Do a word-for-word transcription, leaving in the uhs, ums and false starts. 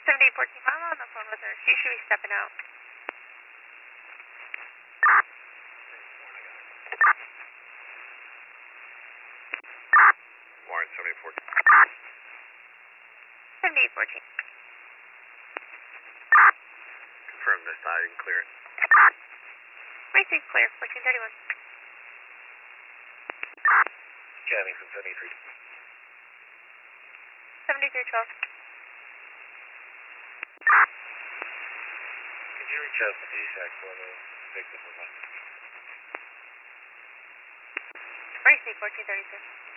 seventy-eight fourteen, I'm on the phone with her. She should be stepping out. Warren, seventy-eight fourteen. seventy-eight fourteen. Confirm this side and clear it. Racing clear, fourteen thirty-one. Scanning from seventy-three. seventy-three twelve. Could you reach out to the A S A C for the victim of mine? Racing fourteen thirty-six.